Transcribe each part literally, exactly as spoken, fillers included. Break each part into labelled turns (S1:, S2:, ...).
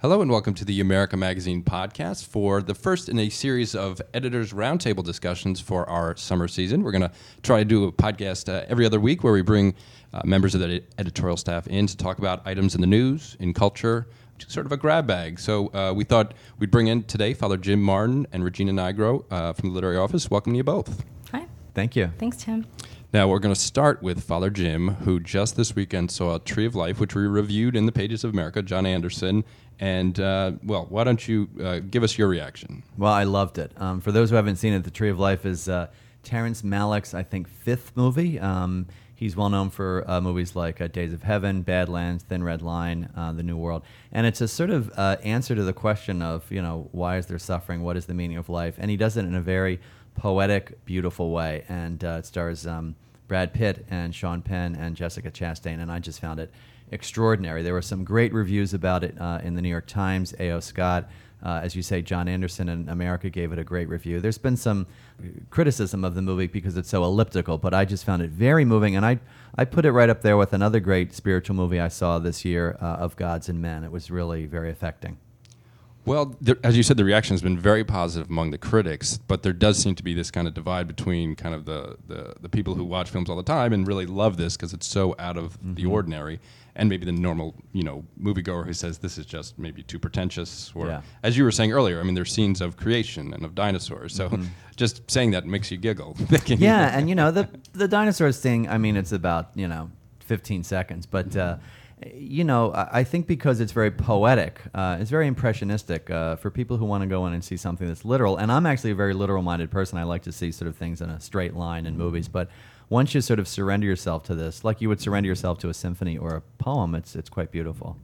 S1: Hello and welcome to the America Magazine podcast for the first in a series of editors' roundtable discussions for our summer season. We're going to try to do a podcast uh, every other week where we bring uh, members of the editorial staff in to talk about items in the news, in culture, sort of a grab bag. So uh, we thought we'd bring in today Father Jim Martin and Regina Nigro uh, from the Literary Office. Welcome to you both.
S2: Hi.
S3: Thank you.
S2: Thanks, Tim.
S1: Now, we're going to start with Father Jim, who just this weekend saw Tree of Life, which we reviewed in the Pages of America, John Anderson. And, uh, well, why don't you uh, give us your reaction?
S3: Well, I loved it. Um, for those who haven't seen it, The Tree of Life is uh, Terrence Malick's, I think, fifth movie. Um, he's well known for uh, movies like uh, Days of Heaven, Badlands, Thin Red Line, uh, The New World. And it's a sort of uh, answer to the question of, you know, why is there suffering? What is the meaning of life? And he does it in a very poetic, beautiful way. And uh, it stars um, Brad Pitt and Sean Penn and Jessica Chastain, and I just found it extraordinary. There were some great reviews about it uh, in the New York Times. A O. Scott, uh, as you say, John Anderson in America gave it a great review. There's been some criticism of the movie because it's so elliptical, but I just found it very moving, and I I put it right up there with another great spiritual movie I saw this year, uh, Of Gods and Men. It was really very affecting.
S1: Well, there, as you said, the reaction has been very positive among the critics, but there does seem to be this kind of divide between kind of the, the, the people who watch films all the time and really love this because it's so out of mm-hmm. the ordinary, and maybe the normal, you know, moviegoer who says this is just maybe too pretentious. Or, yeah. as you were saying earlier, I mean, there's scenes of creation and of dinosaurs, so mm-hmm. just saying that makes you giggle.
S3: Yeah, and you know, the the dinosaurs thing, I mean, it's about, you know, fifteen seconds, but... Uh, You know, I think because it's very poetic, uh, it's very impressionistic uh, for people who want to go in and see something that's literal. And I'm actually a very literal-minded person. I like to see sort of things in a straight line in movies. But once you sort of surrender yourself to this, like you would surrender yourself to a symphony or a poem, it's it's quite beautiful.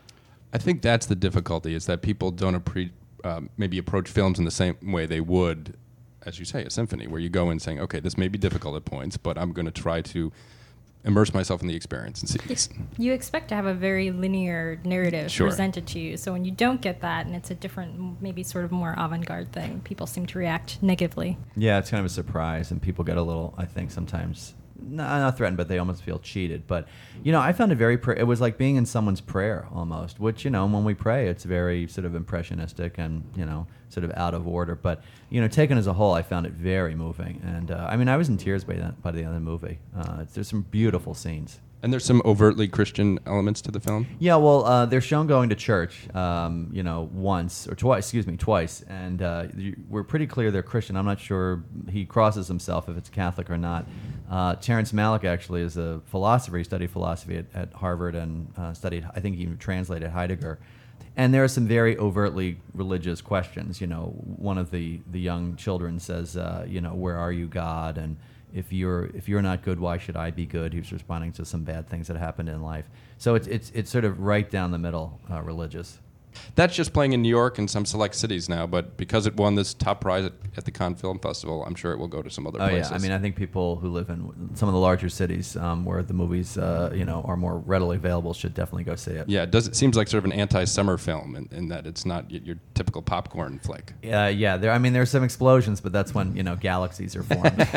S1: I think that's the difficulty, is that people don't appre- um, maybe approach films in the same way they would, as you say, a symphony, where you go in saying, okay, this may be difficult at points, but I'm going to try to immerse myself in the experience and see this.
S2: You expect to have a very linear narrative
S1: sure.
S2: presented to you, so when you don't get that and it's a different, maybe sort of more avant-garde thing, people seem to react negatively.
S3: Yeah, it's kind of a surprise, and people get a little, I think, sometimes not, not threatened, but they almost feel cheated. But, you know, I found it very, pra- it was like being in someone's prayer almost, which, you know, when we pray, it's very sort of impressionistic and, you know, sort of out of order. But, you know, taken as a whole, I found it very moving. And, uh, I mean, I was in tears by the, by the end of the movie. Uh, there's some beautiful scenes.
S1: And there's some overtly Christian elements to the film?
S3: Yeah, well, uh, they're shown going to church, um, you know, once or twice, excuse me, twice. And uh, you, we're pretty clear they're Christian. I'm not sure he crosses himself if it's Catholic or not. Uh, Terrence Malick actually is a philosopher. He studied philosophy at, at Harvard and uh, studied, I think he translated Heidegger. And there are some very overtly religious questions. You know, one of the, the young children says, uh, you know, where are you, God? And if you're if you're not good, why should I be good? He was responding to some bad things that happened in life. So it's it's it's sort of right down the middle, uh, religious.
S1: That's just playing in New York and some select cities now, but because it won this top prize at, at the Cannes Film Festival, I'm sure it will go to some other
S3: oh,
S1: places.
S3: Yeah, I mean, I think people who live in some of the larger cities um, where the movies, uh, you know, are more readily available should definitely go see it.
S1: Yeah, it does. It seems like sort of an anti-summer film in, in that it's not y- your typical popcorn flick.
S3: Yeah, uh, yeah. There, I mean, there's some explosions, but that's when, you know, galaxies are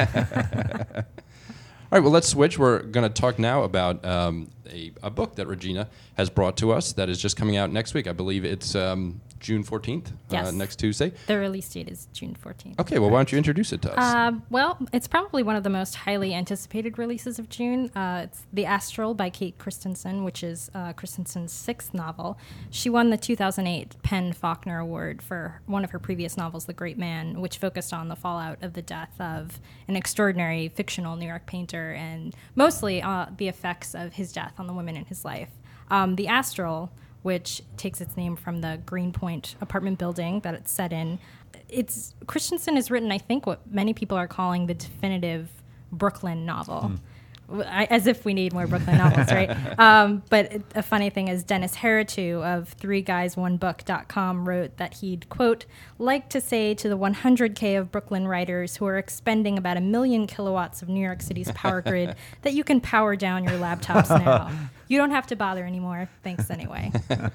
S3: formed.
S1: All right, well, let's switch. We're going to talk now about um, a, a book that Regina has brought to us that is just coming out next week. I believe it's um, June fourteenth,
S2: yes.
S1: uh, next Tuesday.
S2: The release date is June fourteenth.
S1: Okay, well, why don't you introduce it to us?
S2: Uh, well, it's probably one of the most highly anticipated releases of June. Uh, it's The Astral by Kate Christensen, which is uh, Christensen's sixth novel. She won the two thousand eight Penn Faulkner Award for one of her previous novels, The Great Man, which focused on the fallout of the death of an extraordinary fictional New York painter and mostly uh, the effects of his death on the women in his life. Um, the Astral, which takes its name from the Greenpoint apartment building that it's set in. It's Christensen has written, I think, what many people are calling the definitive Brooklyn novel. Mm. I, as if we need more Brooklyn novels, right? Um, but it, a funny thing is Dennis Heritu of three guys one book dot com wrote that he'd, quote, like to say to the one hundred K of Brooklyn writers who are expending about a million kilowatts of New York City's power grid that you can power down your laptops now. You don't have to bother anymore. Thanks anyway.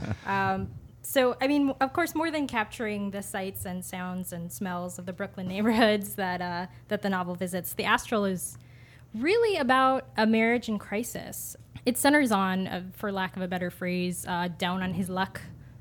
S2: Um, So, I mean, of course, more than capturing the sights and sounds and smells of the Brooklyn neighborhoods that uh, that the novel visits, The Astral is really about a marriage in crisis. It centers on, uh, for lack of a better phrase, uh, down on his luck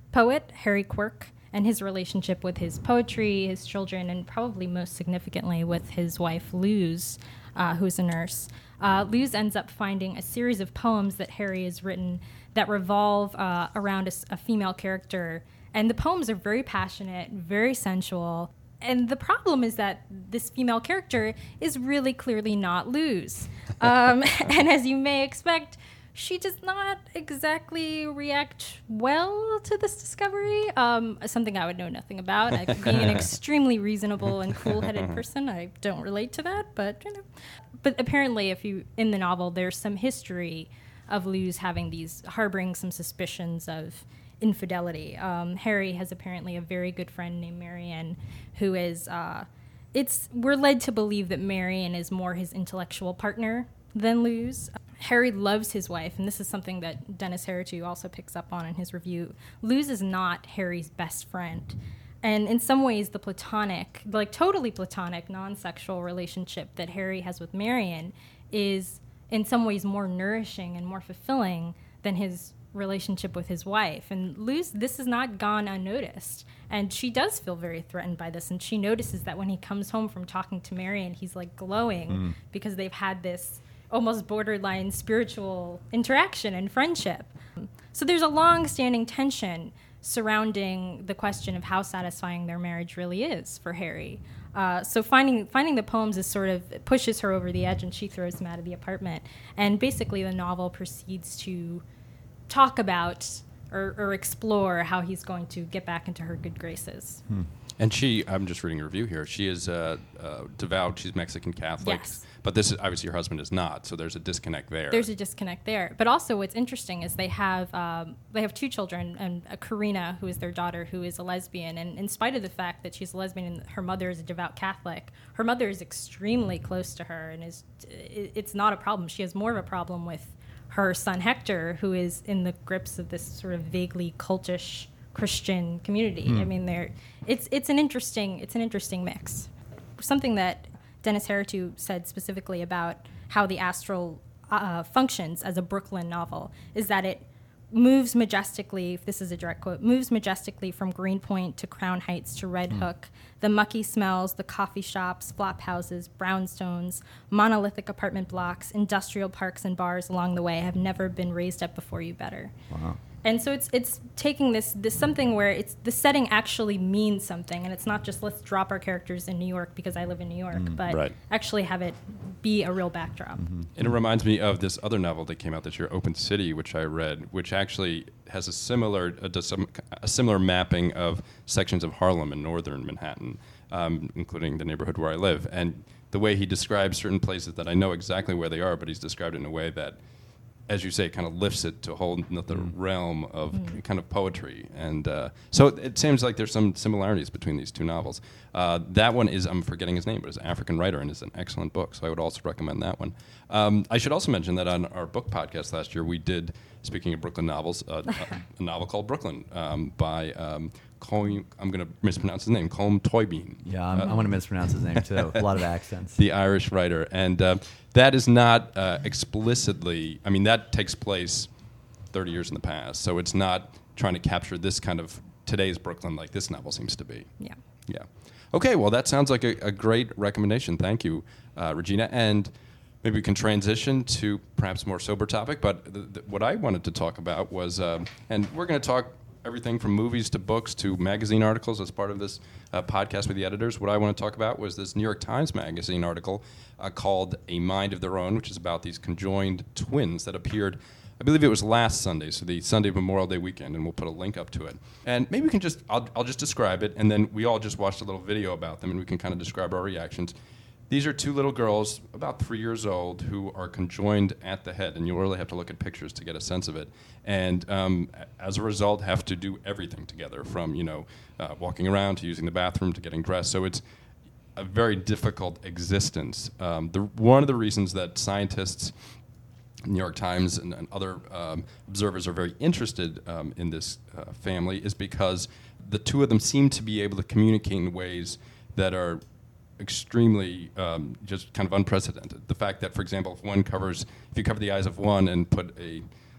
S2: poet, Harry Quirk, and his relationship with his poetry, his children, and probably most significantly with his wife, Luz, uh, who's a nurse. Uh, Luz ends up finding a series of poems that Harry has written that revolve uh, around a, a female character. And the poems are very passionate, very sensual. And the problem is that this female character is really clearly not Luz. Um, and as you may expect, she does not exactly react well to this discovery, um, something I would know nothing about. I, being an extremely reasonable and cool-headed person, I don't relate to that, but, you know. But apparently, if you in the novel, there's some history of Luz having these, harboring some suspicions of infidelity. Um, Harry has apparently a very good friend named Marion, who is, uh, it's, we're led to believe that Marion is more his intellectual partner than Luz. Harry loves his wife, and this is something that Dennis Heritu also picks up on in his review. Luz is not Harry's best friend. And in some ways, the platonic, like totally platonic, non-sexual relationship that Harry has with Marion is in some ways more nourishing and more fulfilling than his relationship with his wife. And Luz, this has not gone unnoticed. And she does feel very threatened by this. And she notices that when he comes home from talking to Marion, he's like glowing mm. because they've had this almost borderline spiritual interaction and friendship. So there's a long-standing tension surrounding the question of how satisfying their marriage really is for Harry. Uh, so finding finding the poems is sort of pushes her over the edge, and she throws him out of the apartment. And basically the novel proceeds to talk about or, or explore how he's going to get back into her good graces.
S1: Hmm. And she, I'm just reading a review here, she is uh, uh, devout, she's Mexican Catholic.
S2: Yes.
S1: But this is, obviously your husband is not, so there's a disconnect there.
S2: There's a disconnect there. But also what's interesting is they have um, they have two children, and uh, Karina, who is their daughter, who is a lesbian. And in spite of the fact that she's a lesbian and her mother is a devout Catholic, her mother is extremely close to her, and is it, it's not a problem. She has more of a problem with her son Hector, who is in the grips of this sort of vaguely cultish Christian community. Hmm. I mean, they're, it's it's an interesting it's an interesting mix. Something that Dennis Heritu said specifically about how The Astral uh, functions as a Brooklyn novel is that it moves majestically, if this is a direct quote, moves majestically from Greenpoint to Crown Heights to Red mm. Hook. The mucky smells, the coffee shops, flop houses, brownstones, monolithic apartment blocks, industrial parks and bars along the way have never been raised up before you better. Wow. And so it's it's taking this this something where it's the setting actually means something, and it's not just let's drop our characters in New York because I live in New York, mm, but right. actually have it be a real backdrop.
S1: Mm-hmm. And it reminds me of this other novel that came out this year, Open City, which I read, which actually has a similar a, some, a similar mapping of sections of Harlem in northern Manhattan, um, including the neighborhood where I live. And the way he describes certain places that I know exactly where they are, but he's described it in a way that, as you say, kind of lifts it to a whole another mm. realm of mm. kind of poetry. And uh, so it, it seems like there's some similarities between these two novels. Uh, that one is, I'm forgetting his name, but it's an African writer and is an excellent book, so I would also recommend that one. Um, I should also mention that on our book podcast last year, we did, speaking of Brooklyn novels, uh, a, a novel called Brooklyn um, by um, Colm, I'm going to mispronounce his name, Colm Toibin.
S3: Yeah, I'm, uh, I'm going to mispronounce his name too. A lot of accents.
S1: The Irish writer. And uh, that is not uh, explicitly, I mean, that takes place thirty years in the past. So it's not trying to capture this kind of today's Brooklyn like this novel seems to be.
S2: Yeah.
S1: Yeah. Okay, well, that sounds like a, a great recommendation. Thank you, uh, Regina. And maybe we can transition to perhaps a more sober topic. But th- th- what I wanted to talk about was, uh, and we're going to talk everything from movies to books to magazine articles as part of this uh, podcast with the editors. What I want to talk about was this New York Times Magazine article uh, called A Mind of Their Own, which is about these conjoined twins that appeared, I believe it was last Sunday, so the Sunday Memorial Day weekend, and we'll put a link up to it. And maybe we can just, I'll, I'll just describe it, and then we all just watched a little video about them, and we can kind of describe our reactions. These are two little girls, about three years old, who are conjoined at the head, and you'll really have to look at pictures to get a sense of it. And um, as a result, have to do everything together, from you know uh, walking around to using the bathroom to getting dressed. So it's a very difficult existence. Um, the, one of the reasons that scientists, New York Times, and, and other um, observers are very interested um, in this uh, family is because the two of them seem to be able to communicate in ways that are extremely um, just kind of unprecedented. The fact that, for example, if one covers, if you cover the eyes of one and put a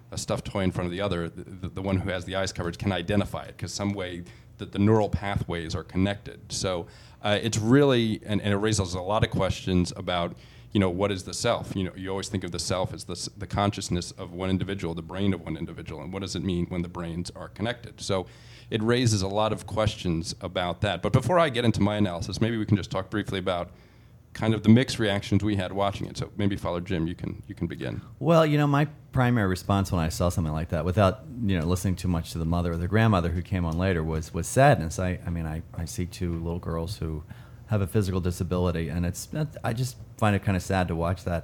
S1: a stuffed toy in front of the other, the, the, the one who has the eyes covered can identify it because some way that the neural pathways are connected. So uh, it's really, and, and it raises a lot of questions about, you know, what is the self? You know, you always think of the self as the, s- the consciousness of one individual, the brain of one individual, and what does it mean when the brains are connected? So it raises a lot of questions about that. But before I get into my analysis, maybe we can just talk briefly about kind of the mixed reactions we had watching it. So maybe, Father Jim, you can you can begin.
S3: Well, you know, my primary response when I saw something like that, without you know listening too much to the mother or the grandmother who came on later, was was sadness. I, I mean, I, I see two little girls who have a physical disability, and it's I just find it kind of sad to watch that.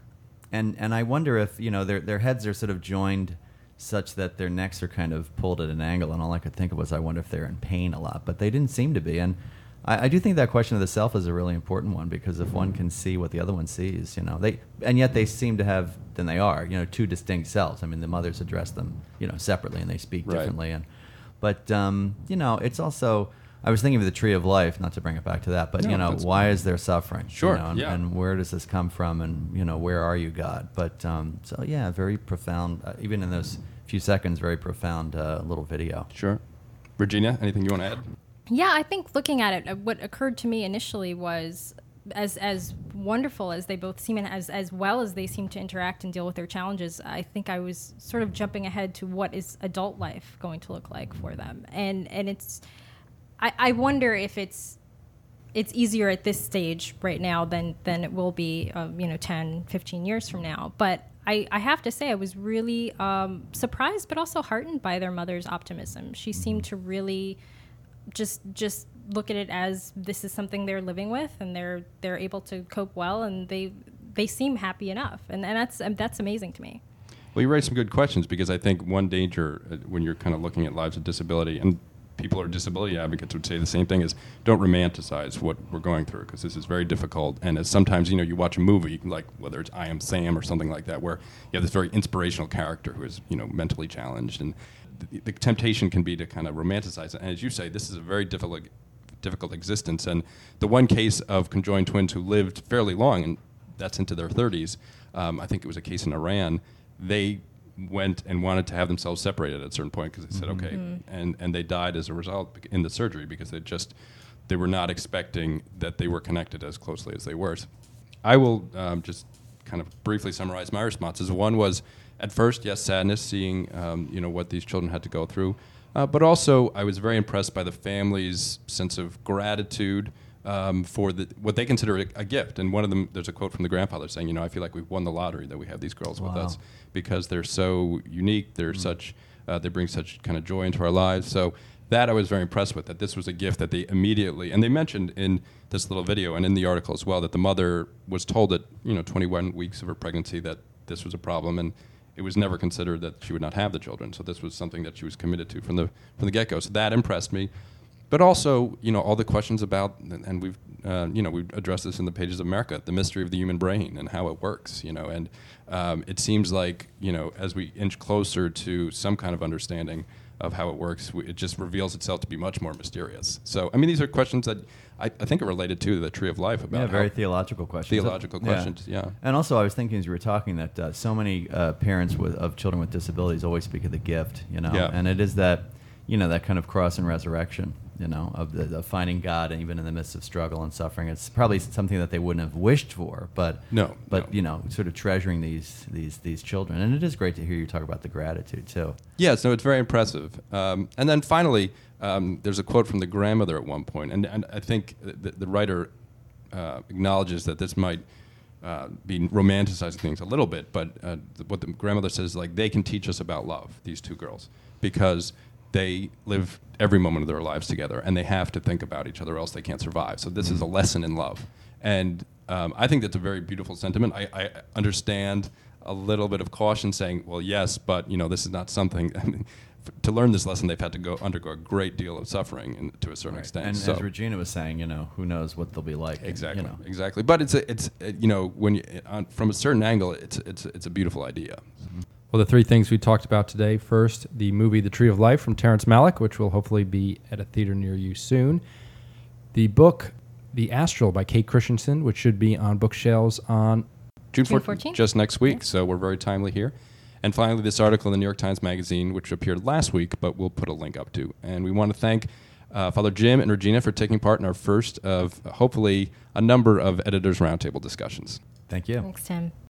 S3: And and I wonder if you know their their heads are sort of joined such that their necks are kind of pulled at an angle, and all I could think of was I wonder if they're in pain a lot, but they didn't seem to be. And I, I do think that question of the self is a really important one, because if one can see what the other one sees, you know, they and yet they seem to have, then they are, you know, two distinct selves. I mean, the mothers address them, you know, separately, and they speak
S1: Right.
S3: differently. And but um, you know, it's also I was thinking of the tree of life, not to bring it back to that, but
S1: No,
S3: you know,
S1: that's-
S3: why is there suffering?
S1: Sure,
S3: You know, and,
S1: yeah.
S3: and where does this come from? And you know, where are you, God? But um, so yeah, very profound. Uh, even in those few seconds, very profound uh, little video.
S1: Sure. Virginia, anything you want to add?
S2: Yeah, I think looking at it, uh, what occurred to me initially was as as wonderful as they both seem and as as well as they seem to interact and deal with their challenges, I think I was sort of jumping ahead to what is adult life going to look like for them. And and it's I, I wonder if it's it's easier at this stage right now than than it will be um, you know ten, fifteen years from now. But I, I have to say I was really um, surprised but also heartened by their mother's optimism. She seemed to really just just look at it as this is something they're living with, and they're they're able to cope well, and they they seem happy enough, and, and that's um, that's amazing to me.
S1: Well, you raised some good questions, because I think one danger uh, when you're kind of looking at lives of disability, and people who are disability advocates would say the same thing, is don't romanticize what we're going through, because this is very difficult. And as sometimes, you know, you watch a movie, like whether it's I Am Sam or something like that, where you have this very inspirational character who is, you know, mentally challenged, and the, the temptation can be to kind of romanticize it. And as you say, this is a very difficult difficult existence. And the one case of conjoined twins who lived fairly long, and that's into their thirties, um, I think it was a case in Iran, they went and wanted to have themselves separated at a certain point, because they said,
S3: Mm-hmm.
S1: okay, and, and they died as a result bec- in the surgery, because they just, they were not expecting that they were connected as closely as they were. So I will um, just kind of briefly summarize my responses. One was, at first, yes, sadness, seeing um, you know what these children had to go through. Uh, but also, I was very impressed by the family's sense of gratitude um, for the, what they consider a, a gift. And one of them, there's a quote from the grandfather saying, you know, I feel like we've won the lottery that we have these girls with
S3: Wow.
S1: us, because they're so unique, they're such, uh, they bring such kind of joy into our lives. So that I was very impressed with, that this was a gift that they immediately, and they mentioned in this little video and in the article as well, that the mother was told at, you know, twenty-one weeks of her pregnancy that this was a problem, and it was never considered that she would not have the children. So this was something that she was committed to from the from the get-go. So that impressed me. But also, you know, all the questions about, and we've, uh, you know, we've addressed this in the Pages of America, the mystery of the human brain and how it works, you know, and um, it seems like, you know, as we inch closer to some kind of understanding of how it works, we, it just reveals itself to be much more mysterious. So, I mean, these are questions that I, I think are related to the Tree of Life about
S3: Yeah, very
S1: how
S3: theological questions.
S1: theological
S3: Yeah.
S1: questions, yeah.
S3: And also, I was thinking as you were talking that uh, so many uh, parents with, of children with disabilities always speak of the gift, you know,
S1: Yeah.
S3: and it is that, you know, that kind of cross and resurrection, you know, of, the, of finding God, and even in the midst of struggle and suffering. It's probably something that they wouldn't have wished for, but
S1: No,
S3: but
S1: no.
S3: you know, sort of treasuring these these these children. And it is great to hear you talk about the gratitude too.
S1: Yeah, so it's very impressive. Um, and then finally, um, there's a quote from the grandmother at one point, and, and I think the, the writer uh, acknowledges that this might uh, be romanticizing things a little bit, but uh, th- what the grandmother says is, like, they can teach us about love, these two girls, because they live every moment of their lives together, and they have to think about each other, else they can't survive. So this is a lesson in love. And um, I think that's a very beautiful sentiment. I, I understand a little bit of caution saying, well, yes, but you know, this is not something. I mean, f- to learn this lesson, they've had to go undergo a great deal of suffering, in, to a certain extent.
S3: And
S1: so,
S3: as Regina was saying, you know, who knows what they'll be like.
S1: exactly,
S3: You know.
S1: exactly. But it's a, it's uh, you know, when you, on, from a certain angle, it's it's it's a beautiful idea.
S4: Well, the three things we talked about today. First, the movie The Tree of Life from Terrence Malick, which will hopefully be at a theater near you soon. The book The Astral by Kate Christensen, which should be on bookshelves on
S1: June
S2: June
S1: fourteenth,
S2: fourteenth?
S1: just next week.
S2: Yeah.
S1: So we're very timely here. And finally, this article in the New York Times Magazine, which appeared last week, but we'll put a link up to. And we want to thank uh, Father Jim and Regina for taking part in our first of, uh, hopefully, a number of Editors Roundtable discussions.
S3: Thank you.
S2: Thanks, Tim.